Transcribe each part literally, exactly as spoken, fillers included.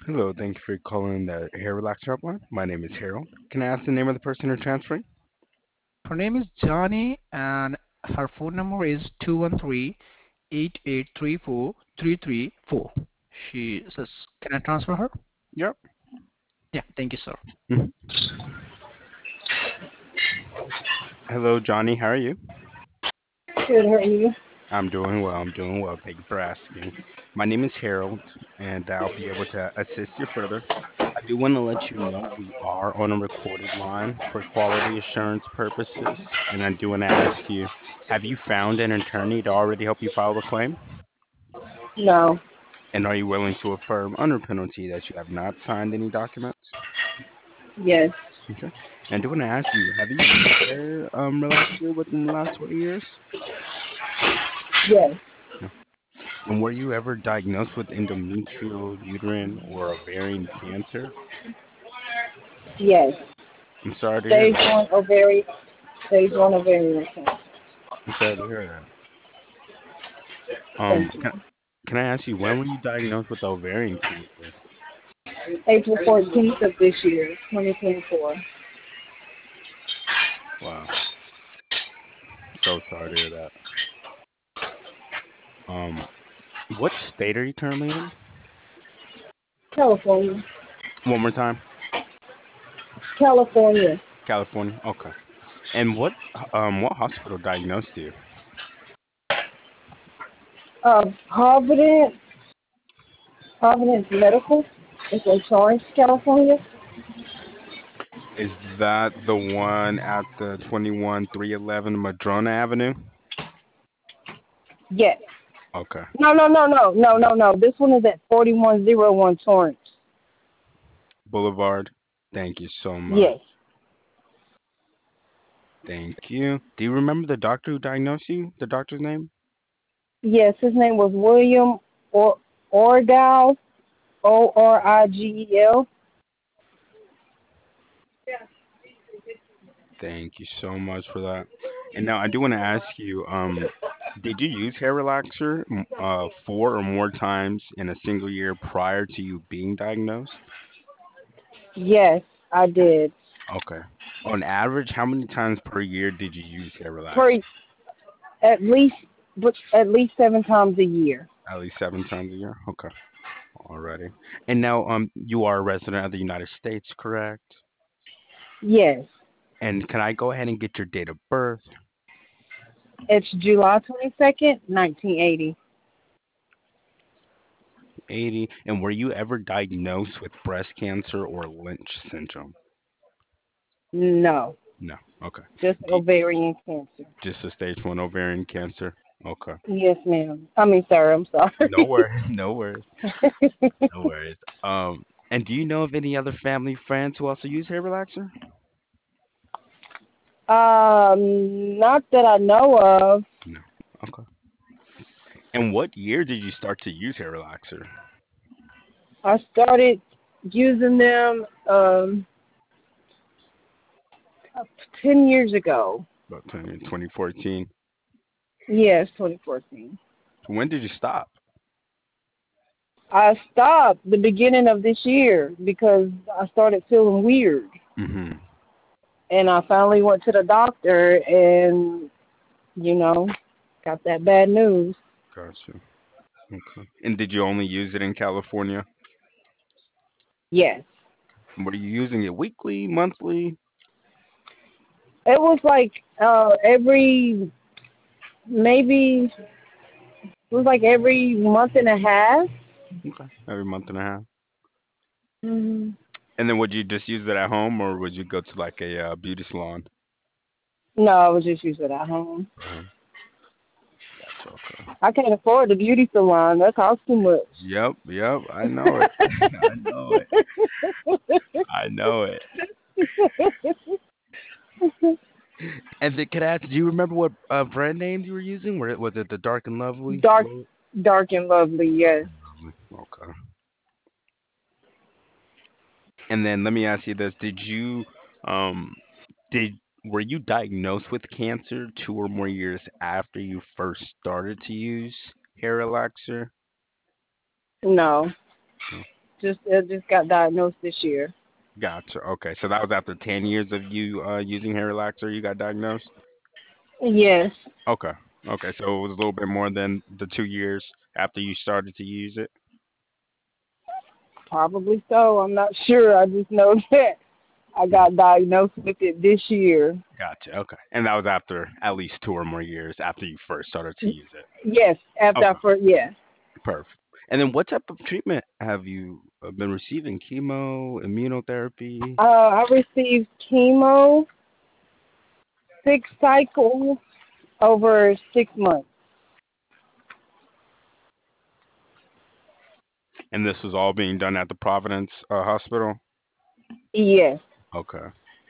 Hello, thank you for calling the Hair Relaxer Upline. My name is Harold. Can I ask the name of the person you're transferring? Her name is Johnny and her phone number is two one three, eight eight three four, three three four. She says, can I transfer her? Yep. Yeah, thank you, sir. Mhm. Hello, Johnny. How are you? Good, how are you? I'm doing well. I'm doing well. Thank you for asking. My name is Harold, and I'll be able to assist you further. I do want to let you know we are on a recorded line for quality assurance purposes, and I do want to ask you, have you found an attorney to already help you file the claim? No. And are you willing to affirm under penalty that you have not signed any documents? Yes. Okay. And I do want to ask you, have you used hair um, relaxer within the last twenty years? Yes. No. And were you ever diagnosed with endometrial, uterine, or ovarian cancer? Yes. I'm sorry to hear Stage that. one ovarian. Stage one ovarian cancer. I'm sorry to hear that. Um, Thank you. can, can I ask you, when were you diagnosed with ovarian cancer? April fourteenth of this year, twenty twenty-four. Wow. So sorry to hear that. Um, what state are you currently in? California. One more time. California. California. Okay. And what um what hospital diagnosed you? Uh, Providence. Providence Medical. It's in Torrance, California. Is that the one at the twenty-one three eleven Madrona Avenue? Yes. Okay. No, no, no, no, no, no, no. This one is at forty-one oh one Torrance. Boulevard. Thank you so much. Yes. Thank you. Do you remember the doctor who diagnosed you? The doctor's name? Yes. His name was William or Orgal. O R I G E L. Thank you so much for that. And now I do want to ask you, um, did you use hair relaxer m- uh four or more times in a single year prior to you being diagnosed? Yes, I did. Okay. On average, how many times per year did you use hair relaxer? Per at least but at least seven times a year. At least seven times a year? Okay. Alrighty. And now, um, you are a resident of the United States, correct? Yes. And can I go ahead and get your date of birth? It's July twenty second, nineteen eighty. eighty. And were you ever diagnosed with breast cancer or Lynch syndrome? No. No. Okay. Just Do you- ovarian cancer. just a stage one ovarian cancer. Okay. Yes, ma'am. I mean sir, I'm No sorry. worries. No worries. No worries. Um, and do you know of any other family friends who also use hair relaxer? um not that I know of. No. Okay. And what year did you start to use hair relaxer? I started using them um ten years ago. About twenty twenty fourteen. Yes, twenty fourteen. When did you stop? I stopped the beginning of this year because I started feeling weird. Mm-hmm. And I finally went to the doctor and, you know, got that bad news. Gotcha. Okay. And did you only use it in California? Yes. Were you using it weekly, monthly? It was like uh every maybe it was like every month and a half. Okay. Every month and a half. hmm And then would you just use it at home or would you go to like a uh, beauty salon? No, I was just using it at home. Uh-huh. Gotcha. Okay. I can't afford the beauty salon. That costs too much. Yep. Yep. I know it. I know it. I know it. And then, can I ask, do you remember what uh, brand name you were using? Were it, was it the Dark and Lovely? dark, Lo- dark and lovely. Yes. Lovely. Okay. And then let me ask you this: Did you, um, did were you diagnosed with cancer two or more years after you first started to use hair relaxer? No. No. just it just got diagnosed this year. Gotcha. Okay, so that was after ten years of you uh, using hair relaxer, you got diagnosed? Yes, Okay. Okay, so it was a little bit more than the two years after you started to use it? probably so. I'm not sure. I just know that I got diagnosed with it this year. Gotcha. Okay. And that was after at least two or more years after you first started to use it. Yes, after I Okay. first, yes. Perfect. And then what type of treatment have you uh, been receiving? Chemo, immunotherapy? Uh, I received chemo, six cycles over six months. And this was all being done at the Providence uh, Hospital? Yes. Okay.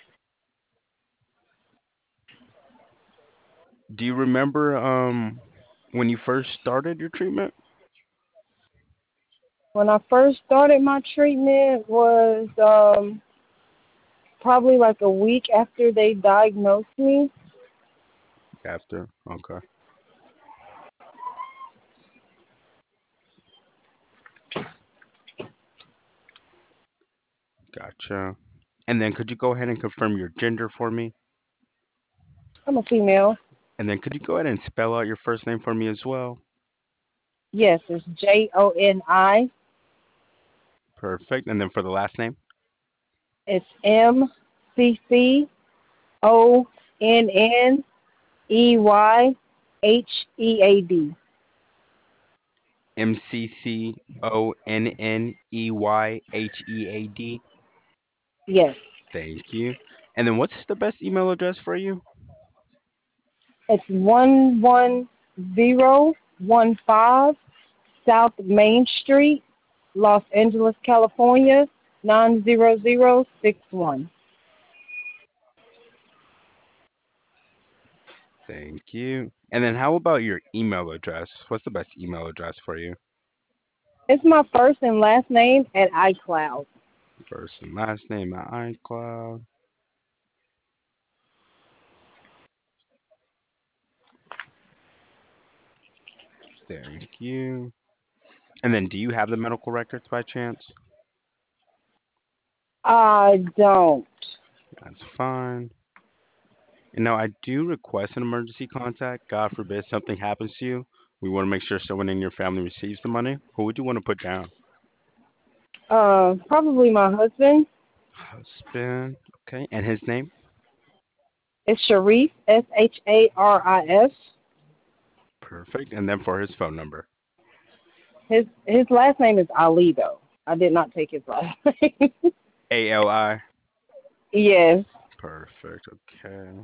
Do you remember um when you first started your treatment? When I first started my treatment was um, probably like a week after they diagnosed me. After. Okay. Gotcha. And then could you go ahead and confirm your gender for me? I'm a female. And then could you go ahead and spell out your first name for me as well? Yes, it's J O N I. Perfect. And then for the last name? It's M C C O N N E Y H E A D. M C C O N N E Y H E A D. Yes. Thank you. And then what's the best email address for you? It's one one zero one five South Main Street, Los Angeles, California, nine zero zero six one. Thank you. And then how about your email address? What's the best email address for you? It's my first and last name at iCloud. First and last name at iCloud. Thank you. And then do you have the medical records by chance? I don't. That's fine. And now I do request an emergency contact. God forbid something happens to you. We want to make sure someone in your family receives the money. Who would you want to put down? Uh, probably my husband. Husband. Okay. And his name? It's Sharif, S H A R I F. Perfect. And then for his phone number. His his last name is Ali though. I did not take his last name. A L I. Yes. Perfect. Okay.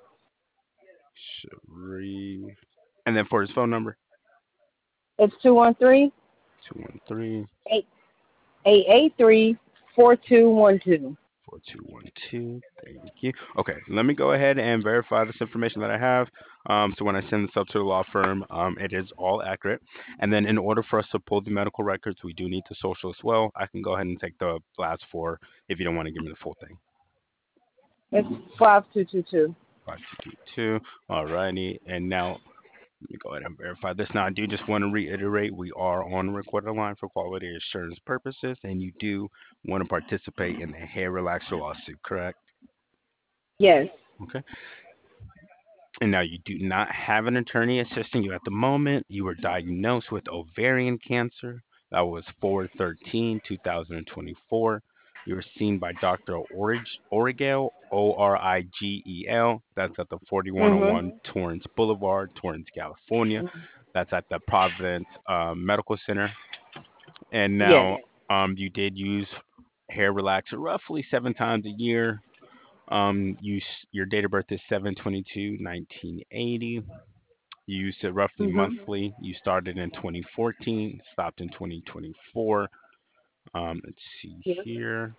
Sharif. And then for his phone number, It's two one three two one three, eight eight eight three four two one two. four two one two. Thank you. Okay, let me go ahead and verify this information that I have. Um, so when I send this up to the law firm, um, it is all accurate. And then in order for us to pull the medical records, we do need the social as well. I can go ahead and take the last four if you don't want to give me the full thing. It's five two two two. five two two two. Alrighty. And now let me go ahead and verify this. Now, I do just want to reiterate we are on a recorded line for quality assurance purposes, and you do want to participate in the hair relaxer lawsuit, correct? Yes. Okay. And now you do not have an attorney assisting you at the moment. You were diagnosed with ovarian cancer. That was four thirteen two thousand twenty-four. You were seen by doctor Orig- Origel, O R I G E L. That's at the forty-one oh one Mhm. Torrance Boulevard, Torrance, California. That's at the Providence um, Medical Center. And Yes. now um, you did use hair relaxer roughly seven times a year. Um, you s- your date of birth is seven twenty two nineteen eighty. You used it roughly Mhm. monthly. You started in twenty fourteen, stopped in twenty twenty-four. Um, let's see Yes. here.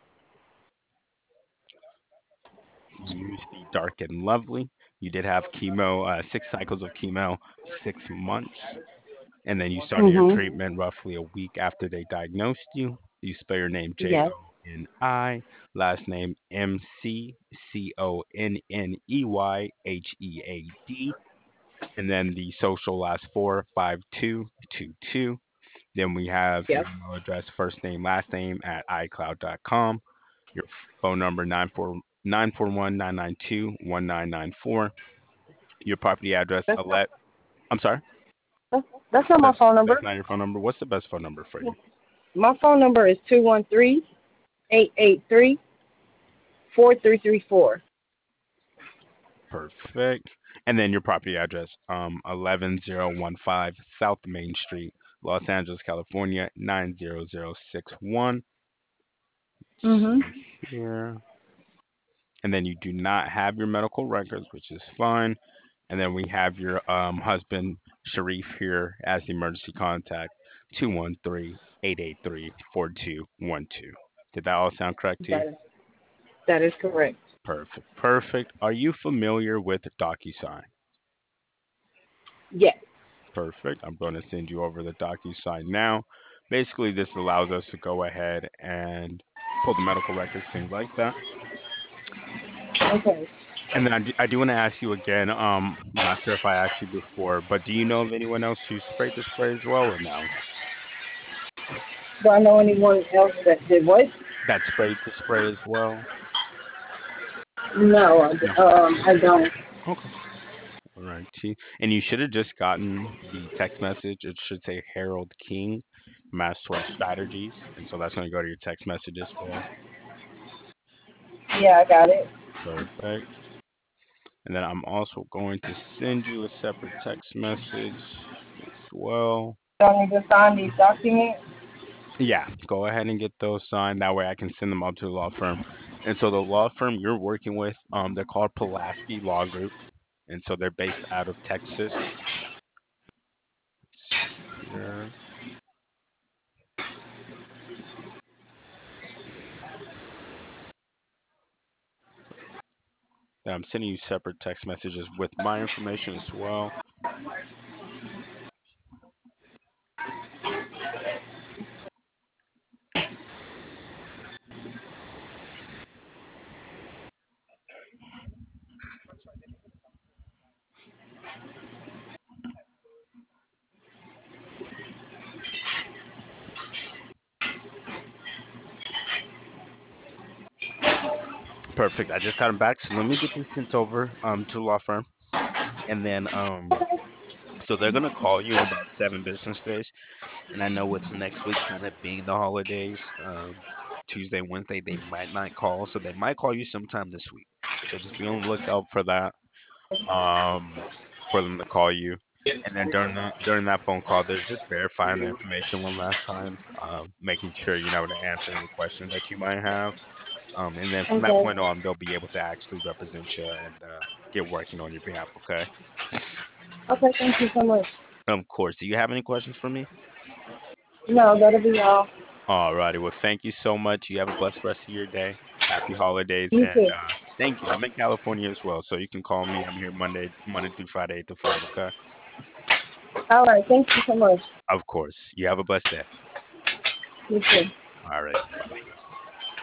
You used the Dark and Lovely. You did have chemo, uh, six cycles of chemo, six months. And then you started your Mhm. treatment roughly a week after they diagnosed you. You spell your name J Yes. O N I, last name M C C O N N E Y H E A D, and then the social last four five two two two. Then we have Yep. your email address, first name, last name at icloud dot com. Your phone number nine four nine four one nine nine two one nine nine four. Your property address, That's not, ele- I'm sorry, that's, that's not my that's phone that's number. not your phone number. What's the best phone number for you? My phone number is two one three eight eight three four three three four. Perfect. And then your property address, um, eleven zero one five South Main Street, Los Angeles, California, nine zero zero six one. Let's Mhm. see here. And then you do not have your medical records, which is fine. And then we have your um, husband, Sharif, here as the emergency contact, two one three eight eight three four two one two. Did that all sound correct to you? That is that is correct. Perfect. Perfect. Are you familiar with DocuSign? Yes. Perfect. I'm going to send you over the DocuSign now. Basically, this allows us to go ahead and pull the medical records, things like that. Okay. And then I do, I do want to ask you again. Um, I'm not sure if I asked you before, but do you know of anyone else who sprayed the spray as well, or no? Do I know anyone else that did what? That sprayed the spray as well? No, No. um, I don't. Okay. All right. T. And you should have just gotten the text message. It should say Harold King, Mass Tort Strategies, and so that's going to go to your text message as well. Yeah, I got it. Perfect. And then I'm also going to send you a separate text message as well. Do I need to sign these documents? Yeah, go ahead and get those signed. That way I can send them up to the law firm. And so the law firm you're working with, um, they're called Pulaski Law Group. And so they're based out of Texas. Let's see here. And I'm sending you separate text messages with my information as well. Perfect. I just got them back. So let me get this sent over um to the law firm. And then um so they're gonna call you in about seven business days. And I know with next week kind of being the holidays, um, Tuesday, Wednesday, they might not call, so they might call you sometime this week. So just be on the lookout for that, um, for them to call you. And then during that during that phone call, they're just verifying the information one last time, um, making sure you know to answer any questions that you might have. Um, and then from that Okay. point on, they'll be able to actually represent you and uh, get working on your behalf. Okay. Okay, thank you so much. Of course. Do you have any questions for me? No, that'll be all. Alrighty. Well, thank you so much. You have a blessed rest of your day. Happy holidays, You and too. uh, thank you. I'm in California as well, so you can call me. I'm here Monday, Monday through Friday, eight to five. Okay. All right, thank you so much. Of course. You have a blessed day. You too. All right. Bye bye.